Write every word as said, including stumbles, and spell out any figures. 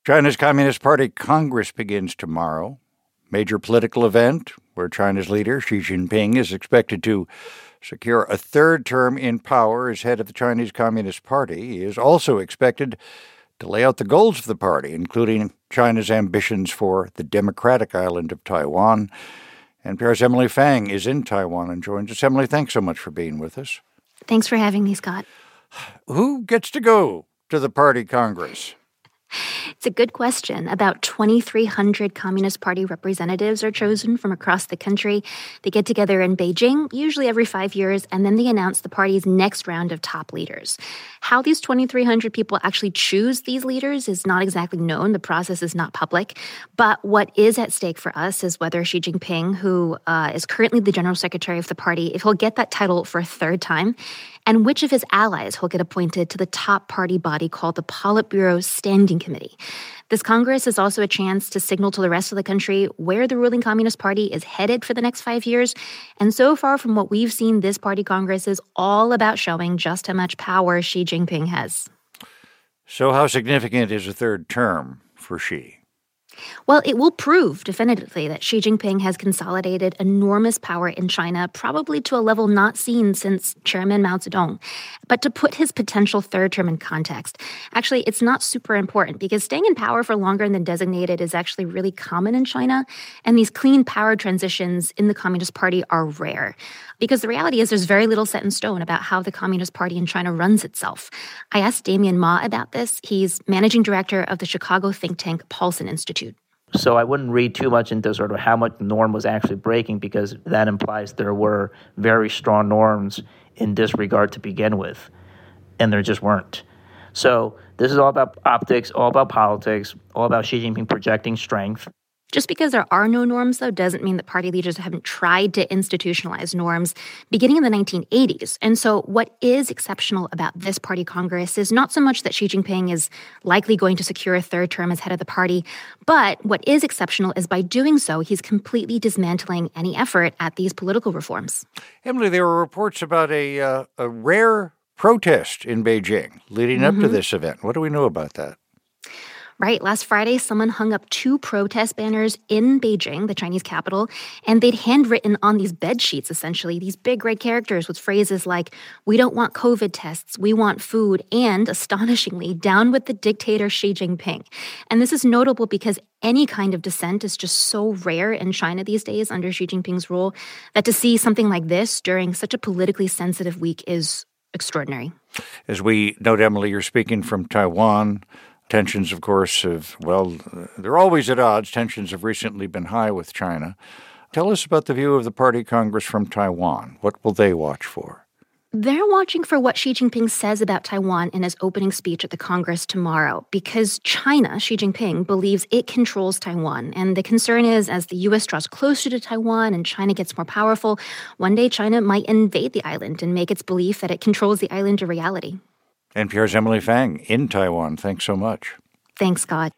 China's Communist Party Congress begins tomorrow. Major political event where China's leader, Xi Jinping, is expected to secure a third term in power as head of the Chinese Communist Party. He is also expected to lay out the goals of the party, including China's ambitions for the democratic island of Taiwan. N P R's Emily Fang is in Taiwan and joins us. Emily, thanks so much for being with us. Thanks for having me, Scott. Who gets to go to the party Congress? It's a good question. About twenty-three hundred Communist Party representatives are chosen from across the country. They get together in Beijing, usually every five years, and then they announce the party's next round of top leaders. How these twenty-three hundred people actually choose these leaders is not exactly known. The process is not public. But what is at stake for us is whether Xi Jinping, who uh, is currently the general secretary of the party, if he'll get that title for a third time, and which of his allies will get appointed to the top party body called the Politburo Standing Committee. This Congress is also a chance to signal to the rest of the country where the ruling Communist Party is headed for the next five years. And so far from what we've seen, this party Congress is all about showing just how much power Xi Jinping has. So how significant is a third term for Xi? Well, it will prove definitively that Xi Jinping has consolidated enormous power in China, probably to a level not seen since Chairman Mao Zedong. But to put his potential third term in context, actually, it's not super important because staying in power for longer than designated is actually really common in China. And these clean power transitions in the Communist Party are rare. Because the reality is there's very little set in stone about how the Communist Party in China runs itself. I asked Damien Ma about this. He's managing director of the Chicago think tank Paulson Institute. So I wouldn't read too much into sort of how much the norm was actually breaking, because that implies there were very strong norms in this regard to begin with, and there just weren't. So this is all about optics, all about politics, all about Xi Jinping projecting strength. Just because there are no norms, though, doesn't mean that party leaders haven't tried to institutionalize norms beginning in the nineteen eighties. And so what is exceptional about this party Congress is not so much that Xi Jinping is likely going to secure a third term as head of the party, but what is exceptional is by doing so, he's completely dismantling any effort at these political reforms. Emily, there were reports about a, uh, a rare protest in Beijing leading up mm-hmm. to this event. What do we know about that? Right. Last Friday, someone hung up two protest banners in Beijing, the Chinese capital, and they'd handwritten on these bed sheets, essentially, these big red characters with phrases like, "We don't want COVID tests, we want food," and, astonishingly, "Down with the dictator Xi Jinping." And this is notable because any kind of dissent is just so rare in China these days under Xi Jinping's rule that to see something like this during such a politically sensitive week is extraordinary. As we note, Emily, you're speaking from Taiwan. Tensions, of course, have, well, they're always at odds. Tensions have recently been high with China. Tell us about the view of the Party Congress from Taiwan. What will they watch for? They're watching for what Xi Jinping says about Taiwan in his opening speech at the Congress tomorrow, because China, Xi Jinping, believes it controls Taiwan. And the concern is, as the U S draws closer to Taiwan and China gets more powerful, one day China might invade the island and make its belief that it controls the island a reality. N P R's Emily Fang in Taiwan. Thanks so much. Thanks, Scott.